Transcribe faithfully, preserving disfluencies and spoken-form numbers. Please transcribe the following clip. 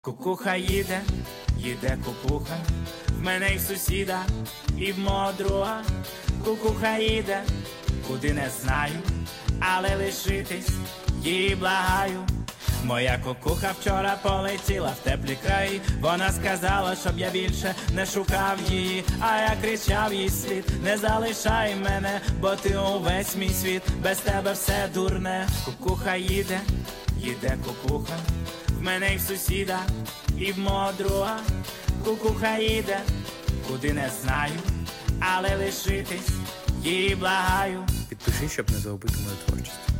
Кукуха їде, їде кукуха, в мене й в сусіда, і в мого друга. Кукуха їде, куди не знаю, але лишитись її благаю. Моя кукуха вчора полетіла в теплі краї. Вона сказала, щоб я більше не шукав її. А я кричав їй слід: не залишай мене, бо ти увесь мій світ, без тебе все дурне. Кукуха їде, їде кукуха, в мене й в сусіда, і в мого друга. Кукуха їде, куди не знаю, але лишитись її благаю. Підпиши, щоб не загубити мою творчість.